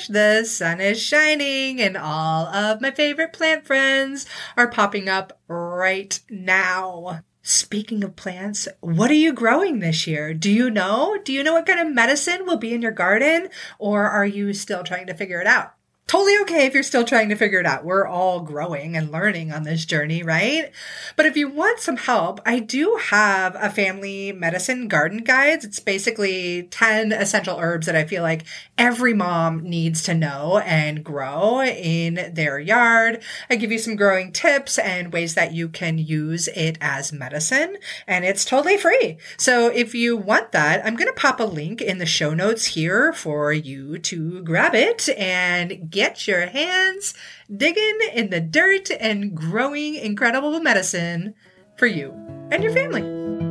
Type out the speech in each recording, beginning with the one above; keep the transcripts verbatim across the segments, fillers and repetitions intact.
gosh, the sun is shining and all of my favorite plant friends are popping up right now. Speaking of plants, what are you growing this year? Do you know? Do you know what kind of medicine will be in your garden? Or are you still trying to figure it out? Totally okay if you're still trying to figure it out. We're all growing and learning on this journey, right? But if you want some help, I do have a family medicine garden guides. It's basically ten essential herbs that I feel like every mom needs to know and grow in their yard. I give you some growing tips and ways that you can use it as medicine, and it's totally free. So if you want that, I'm going to pop a link in the show notes here for you to grab it and get your hands digging in the dirt and growing incredible medicine for you and your family.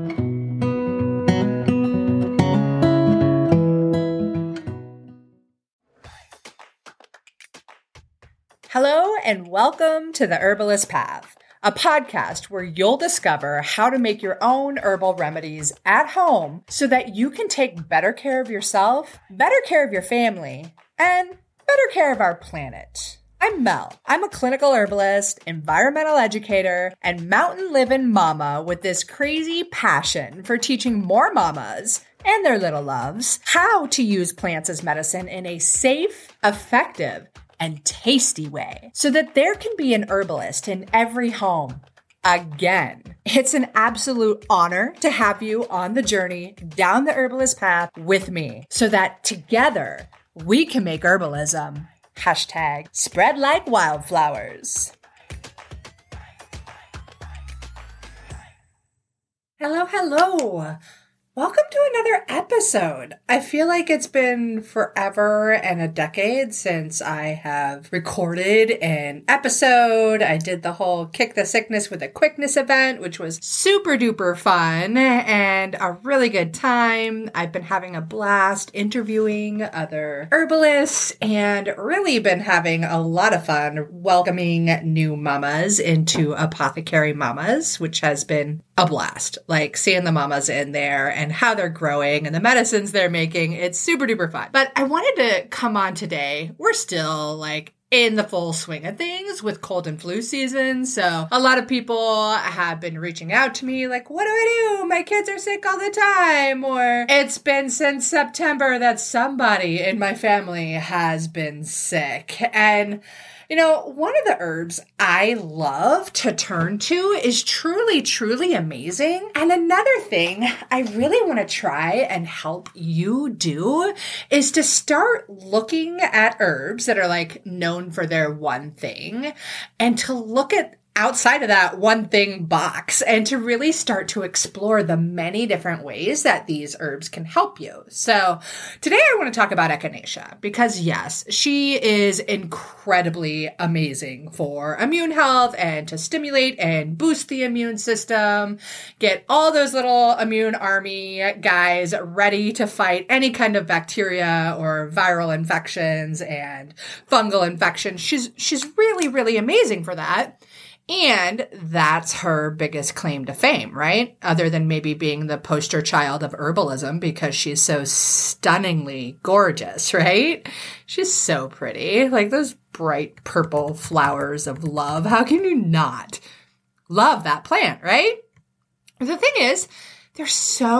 Hello and welcome to The Herbalist Path, a podcast where you'll discover how to make your own herbal remedies at home so that you can take better care of yourself, better care of your family, and better care of our planet. I'm Mel. I'm a clinical herbalist, environmental educator, and mountain living mama with this crazy passion for teaching more mamas and their little loves how to use plants as medicine in a safe, effective, and tasty way so that there can be an herbalist in every home. Again, it's an absolute honor to have you on the journey down the herbalist path with me so that together we can make herbalism hashtag spread like wildflowers. Hello, hello. Welcome to another episode. I feel like it's been forever and a decade since I have recorded an episode. I did the whole Kick the Sickness with a Quickness event, which was super duper fun and a really good time. I've been having a blast interviewing other herbalists and really been having a lot of fun welcoming new mamas into Apothecary Mamas, which has been a blast. Like seeing the mamas in there and how they're growing and the medicines they're making. It's super duper fun. But I wanted to come on today. We're still like in the full swing of things with cold and flu season. So a lot of people have been reaching out to me like, what do I do? My kids are sick all the time. Or it's been since September that somebody in my family has been sick. And you know, one of the herbs I love to turn to is truly, truly amazing. And another thing I really want to try and help you do is to start looking at herbs that are like known for their one thing and to look at outside of that one thing box and to really start to explore the many different ways that these herbs can help you. So today I want to talk about echinacea because yes, she is incredibly amazing for immune health and to stimulate and boost the immune system, get all those little immune army guys ready to fight any kind of bacteria or viral infections and fungal infections. She's, she's really, really amazing for that. And that's her biggest claim to fame, right? Other than maybe being the poster child of herbalism because she's so stunningly gorgeous, right? She's so pretty. Like those bright purple flowers of love. How can you not love that plant, right? The thing is, there's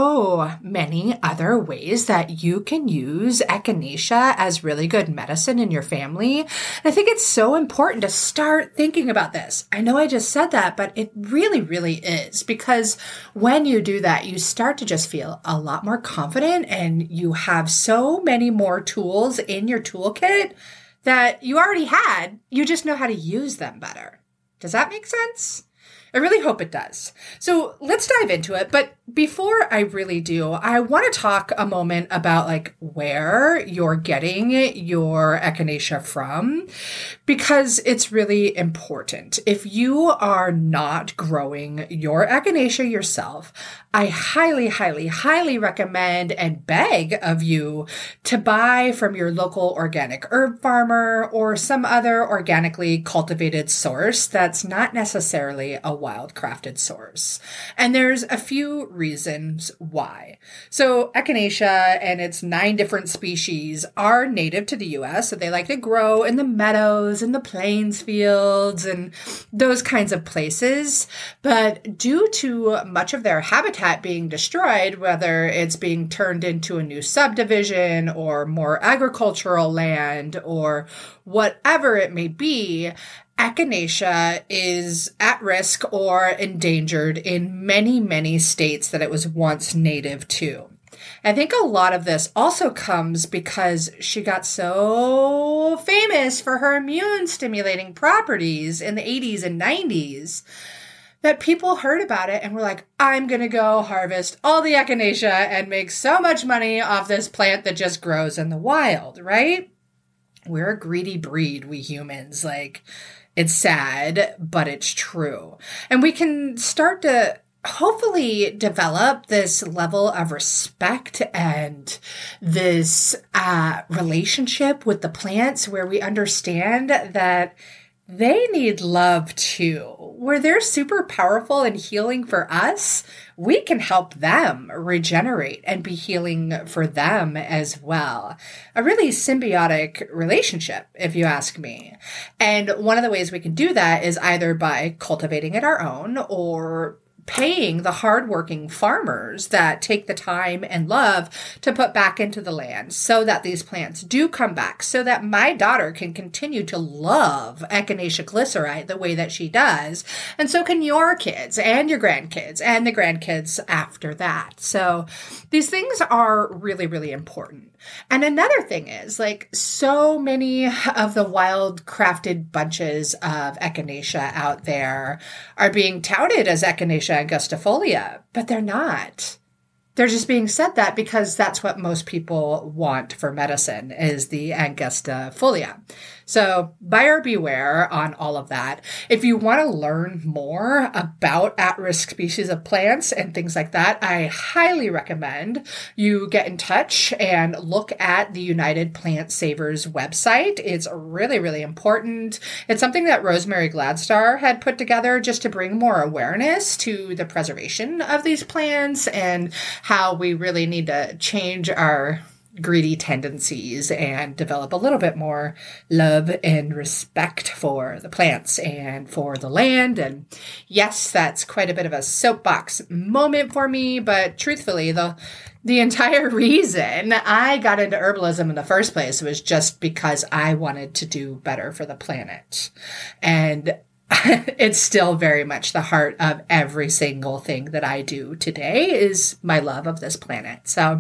so many other ways that you can use echinacea as really good medicine in your family. And I think it's so important to start thinking about this. I know I just said that, but it really, really is because when you do that, you start to just feel a lot more confident and you have so many more tools in your toolkit that you already had. You just know how to use them better. Does that make sense? I really hope it does. So let's dive into it. But before I really do, I want to talk a moment about like where you're getting your echinacea from, because it's really important. If you are not growing your echinacea yourself, I highly, highly, highly recommend and beg of you to buy from your local organic herb farmer or some other organically cultivated source that's not necessarily a wild-crafted source. And there's a few reasons why. So echinacea and its nine different species are native to the U S, so they like to grow in the meadows and the plains fields and those kinds of places. But due to much of their habitat being destroyed, whether it's being turned into a new subdivision or more agricultural land or whatever it may be, echinacea is at risk or endangered in many, many states that it was once native to. I think a lot of this also comes because she got so famous for her immune stimulating properties in the eighties and nineties that people heard about it and were like, I'm going to go harvest all the echinacea and make so much money off this plant that just grows in the wild, right? We're a greedy breed, we humans. Like, it's sad, but it's true. And we can start to hopefully develop this level of respect and this uh, relationship with the plants where we understand that they need love too. Where they're super powerful and healing for us, we can help them regenerate and be healing for them as well. A really symbiotic relationship, if you ask me. And one of the ways we can do that is either by cultivating it our own or paying the hardworking farmers that take the time and love to put back into the land so that these plants do come back, so that my daughter can continue to love Echinacea glycerite the way that she does. And so can your kids and your grandkids and the grandkids after that. So these things are really, really important. And another thing is, like, so many of the wild crafted bunches of Echinacea out there are being touted as Echinacea angustifolia, but they're not. They're just being said that because that's what most people want for medicine, is the angustifolia. So buyer beware on all of that. If you want to learn more about at-risk species of plants and things like that, I highly recommend you get in touch and look at the United Plant Savers website. It's really, really important. It's something that Rosemary Gladstar had put together just to bring more awareness to the preservation of these plants and how we really need to change our greedy tendencies and develop a little bit more love and respect for the plants and for the land. And yes, that's quite a bit of a soapbox moment for me, but truthfully, the the entire reason I got into herbalism in the first place was just because I wanted to do better for the planet. And it's still very much the heart of every single thing that I do today is my love of this planet. So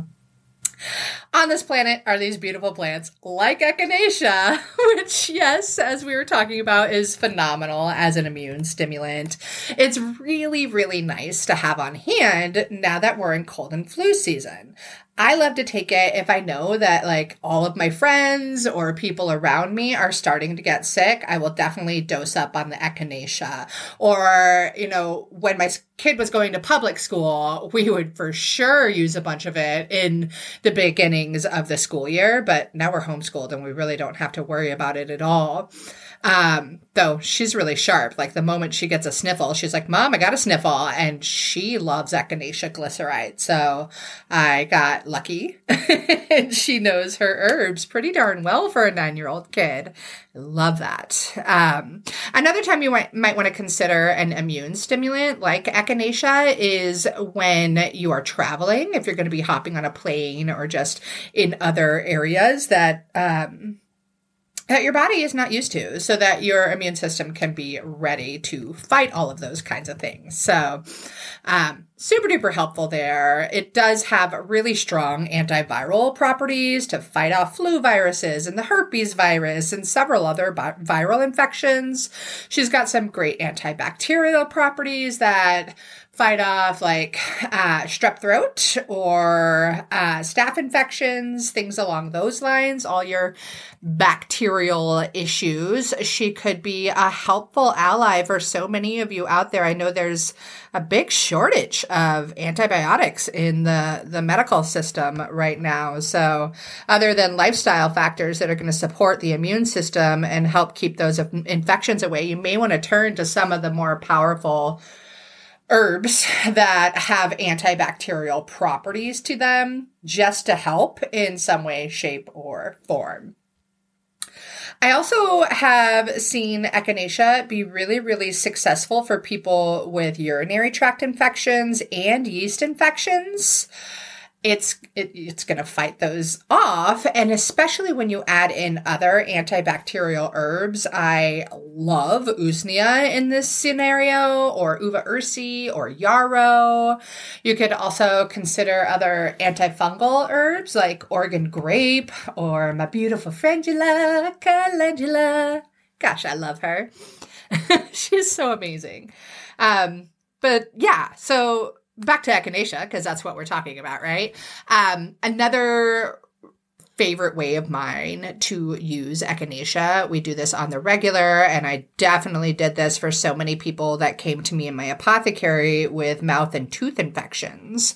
on this planet are these beautiful plants like Echinacea, which, yes, as we were talking about, is phenomenal as an immune stimulant. It's really, really nice to have on hand now that we're in cold and flu season. I love to take it if I know that, like, all of my friends or people around me are starting to get sick. I will definitely dose up on the Echinacea. Or, you know, when my kid was going to public school, we would for sure use a bunch of it in the beginnings of the school year. But now we're homeschooled and we really don't have to worry about it at all. Um, though she's really sharp. Like, the moment she gets a sniffle, she's like, Mom, I got a sniffle. And she loves Echinacea glycerite. So I got lucky and she knows her herbs pretty darn well for a nine-year-old kid. Love that. Um, another time you might, might want to consider an immune stimulant like Echinacea is when you are traveling, if you're going to be hopping on a plane or just in other areas that, um, that your body is not used to, so that your immune system can be ready to fight all of those kinds of things. So, um, super duper helpful there. It does have really strong antiviral properties to fight off flu viruses and the herpes virus and several other bi- viral infections. She's got some great antibacterial properties that fight off like uh, strep throat or uh, staph infections, things along those lines, all your bacterial issues. She could be a helpful ally for so many of you out there. I know there's a big shortage of antibiotics in the, the medical system right now. So other than lifestyle factors that are going to support the immune system and help keep those infections away, you may want to turn to some of the more powerful herbs that have antibacterial properties to them just to help in some way, shape, or form. I also have seen echinacea be really, really successful for people with urinary tract infections and yeast infections. It's it, it's going to fight those off. And especially when you add in other antibacterial herbs, I love usnea in this scenario, or uva ursi, or yarrow. You could also consider other antifungal herbs like Oregon grape, or my beautiful Frangula, calendula. Gosh, I love her. She's so amazing. Um, but yeah, so back to echinacea, because that's what we're talking about, right? Um, another favorite way of mine to use echinacea, we do this on the regular, and I definitely did this for so many people that came to me in my apothecary with mouth and tooth infections.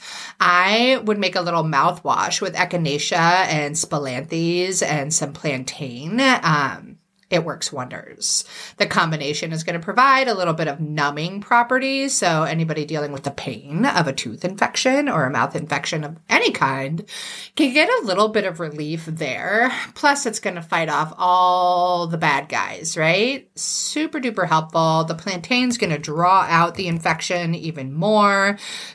I would make a little mouthwash with echinacea and spilanthes and some plantain. Um, It works wonders. The combination is going to provide a little bit of numbing properties. So anybody dealing with the pain of a tooth infection or a mouth infection of any kind can get a little bit of relief there. Plus, it's going to fight off all the bad guys, right? Super duper helpful. The plantain's going to draw out the infection even more.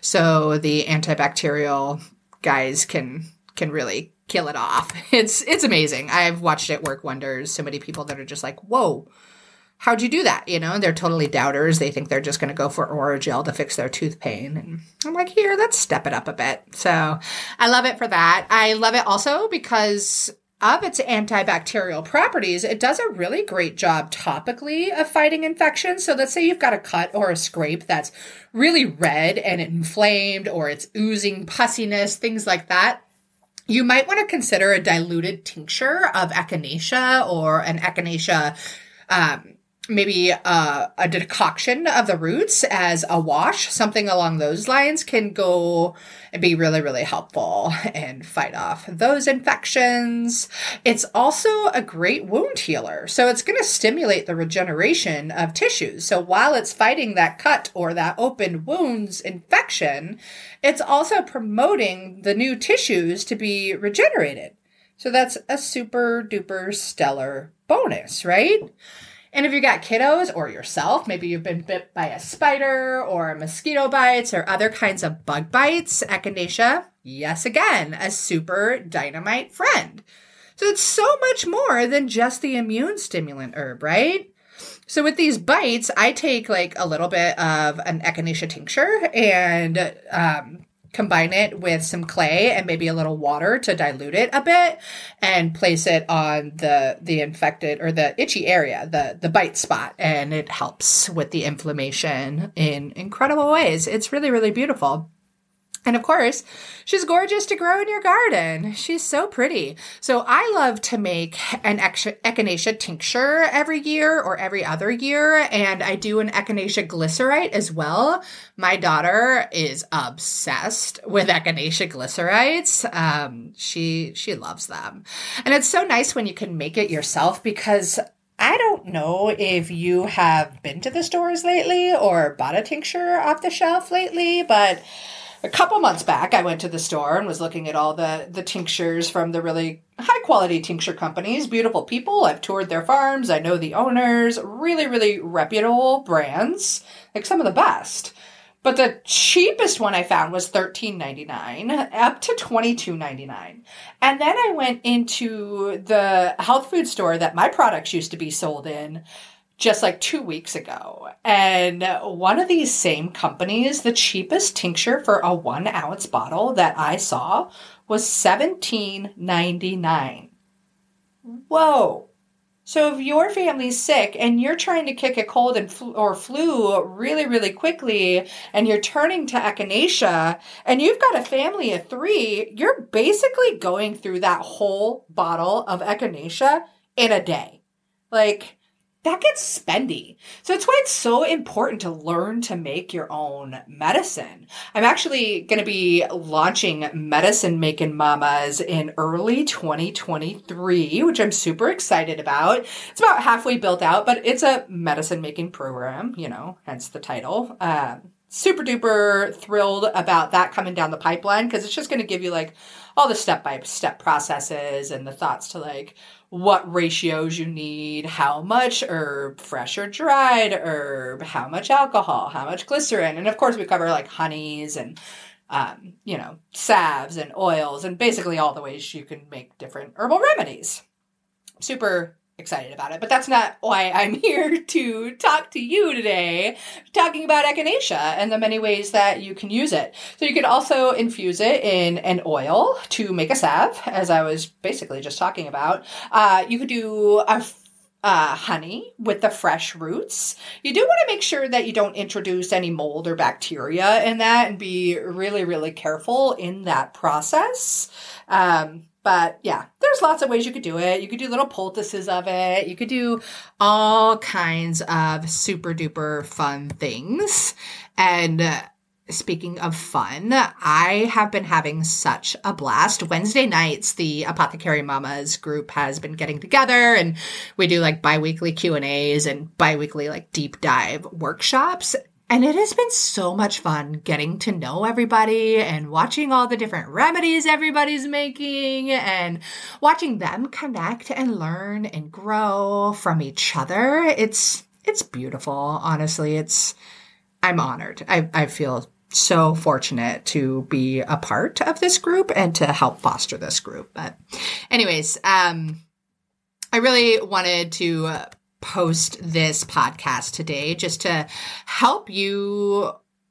So the antibacterial guys can, can really kill it off. It's it's amazing. I've watched it work wonders. So many people that are just like, whoa, how'd you do that? You know, they're totally doubters. They think they're just going to go for Orajel to fix their tooth pain. And I'm like, here, let's step it up a bit. So I love it for that. I love it also because of its antibacterial properties. It does a really great job topically of fighting infections. So let's say you've got a cut or a scrape that's really red and inflamed, or it's oozing pussiness, things like that. You might want to consider a diluted tincture of echinacea, or an echinacea, um, maybe a, a decoction of the roots as a wash. Something along those lines can go and be really, really helpful and fight off those infections. It's also a great wound healer. So it's going to stimulate the regeneration of tissues. So while it's fighting that cut or that open wounds infection, it's also promoting the new tissues to be regenerated. So that's a super duper stellar bonus, right? And if you got kiddos or yourself, maybe you've been bit by a spider or mosquito bites or other kinds of bug bites, echinacea, yes, again, a super dynamite friend. So it's so much more than just the immune stimulant herb, right? So with these bites, I take like a little bit of an echinacea tincture and um, combine it with some clay and maybe a little water to dilute it a bit, and place it on the the infected or the itchy area, the the bite spot, and it helps with the inflammation in incredible ways. It's really, really beautiful. And of course, she's gorgeous to grow in your garden. She's so pretty. So I love to make an echinacea tincture every year or every other year. And I do an echinacea glycerite as well. My daughter is obsessed with echinacea glycerites. Um, she, she loves them. And it's so nice when you can make it yourself, because I don't know if you have been to the stores lately or bought a tincture off the shelf lately, but a couple months back, I went to the store and was looking at all the, the tinctures from the really high-quality tincture companies. Beautiful people. I've toured their farms. I know the owners. Really, really reputable brands, like some of the best. But the cheapest one I found was thirteen ninety-nine, up to twenty-two ninety-nine. And then I went into the health food store that my products used to be sold in just like two weeks ago. And one of these same companies, the cheapest tincture for a one ounce bottle that I saw was seventeen ninety-nine. Whoa. So if your family's sick and you're trying to kick a cold and flu or flu really, really quickly, and you're turning to echinacea, and you've got a family of three, you're basically going through that whole bottle of echinacea in a day. Like, that gets spendy. So it's why it's so important to learn to make your own medicine. I'm actually going to be launching Medicine Making Mamas in early twenty twenty-three, which I'm super excited about. It's about halfway built out, but it's a medicine making program, you know, hence the title. Um, super duper thrilled about that coming down the pipeline, because it's just going to give you like all the step-by-step processes and the thoughts to like what ratios you need, how much herb, fresh or dried herb, how much alcohol, how much glycerin. And of course we cover like honeys and, um, you know, salves and oils and basically all the ways you can make different herbal remedies. Super excited about it, but that's not why I'm here to talk to you today, talking about echinacea and the many ways that you can use it. So you can also infuse it in an oil to make a salve, as I was basically just talking about. Uh, you could do a Uh, honey with the fresh roots. You do want to make sure that you don't introduce any mold or bacteria in that, and be really, really careful in that process. Um, But yeah, there's lots of ways you could do it. You could do little poultices of it. You could do all kinds of super duper fun things. And uh, speaking of fun, I have been having such a blast. Wednesday nights, the Apothecary Mamas group has been getting together, and we do like bi-weekly Q and A's and bi-weekly like deep dive workshops. And it has been so much fun getting to know everybody and watching all the different remedies everybody's making and watching them connect and learn and grow from each other. It's, it's beautiful. Honestly, it's, I'm honored. I, I feel so fortunate to be a part of this group and to help foster this group. But anyways, um, I really wanted to uh, post this podcast today just to help you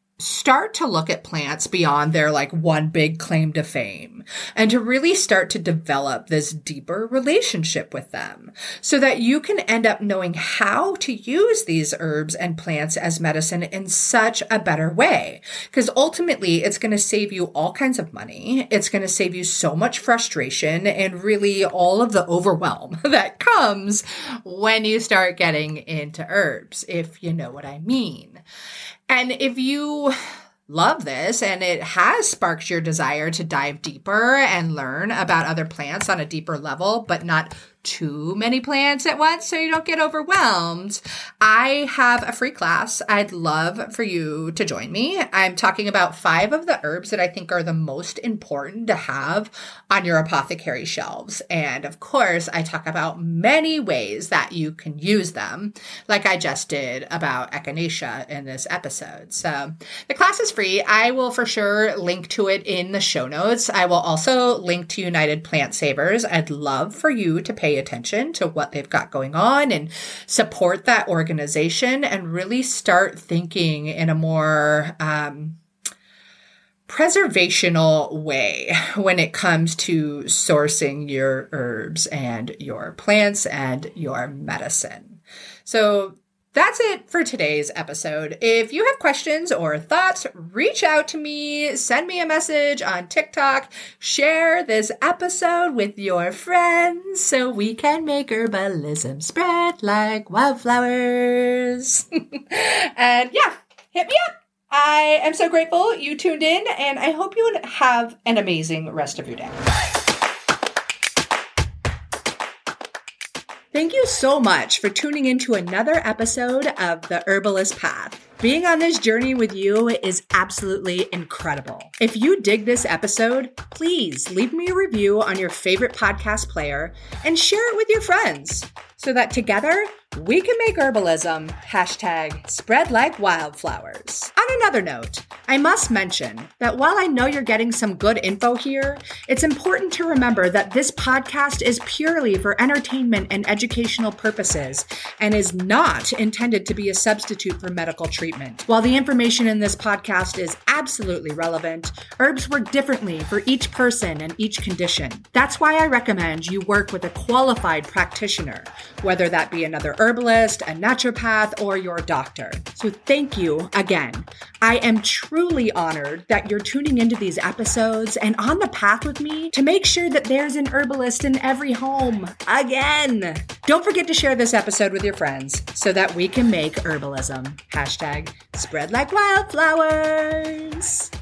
start to look at plants beyond their like one big claim to fame, and to really start to develop this deeper relationship with them so that you can end up knowing how to use these herbs and plants as medicine in such a better way. Because ultimately it's going to save you all kinds of money. It's going to save you so much frustration and really all of the overwhelm that comes when you start getting into herbs, if you know what I mean. And if you love this and it has sparked your desire to dive deeper and learn about other plants on a deeper level, but not too many plants at once so you don't get overwhelmed, I have a free class. I'd love for you to join me. I'm talking about five of the herbs that I think are the most important to have on your apothecary shelves. And of course, I talk about many ways that you can use them, like I just did about echinacea in this episode. So the class is free. I will for sure link to it in the show notes. I will also link to United Plant Savers. I'd love for you to pay attention to what they've got going on and support that organization and really start thinking in a more um, preservational way when it comes to sourcing your herbs and your plants and your medicine. So that's it for today's episode. If you have questions or thoughts, reach out to me, send me a message on TikTok, share this episode with your friends so we can make herbalism spread like wildflowers. And yeah, hit me up. I am so grateful you tuned in, and I hope you have an amazing rest of your day. Thank you so much for tuning into another episode of The Herbalist Path. Being on this journey with you is absolutely incredible. If you dig this episode, please leave me a review on your favorite podcast player and share it with your friends so that together we can make herbalism hashtag spread like wildflowers. On another note, I must mention that while I know you're getting some good info here, it's important to remember that this podcast is purely for entertainment and educational purposes and is not intended to be a substitute for medical treatment. treatment. While the information in this podcast is absolutely relevant, herbs work differently for each person and each condition. That's why I recommend you work with a qualified practitioner, whether that be another herbalist, a naturopath, or your doctor. So thank you again. I am truly honored that you're tuning into these episodes and on the path with me to make sure that there's an herbalist in every home again. Don't forget to share this episode with your friends so that we can make herbalism. Hashtag spread like wildflowers.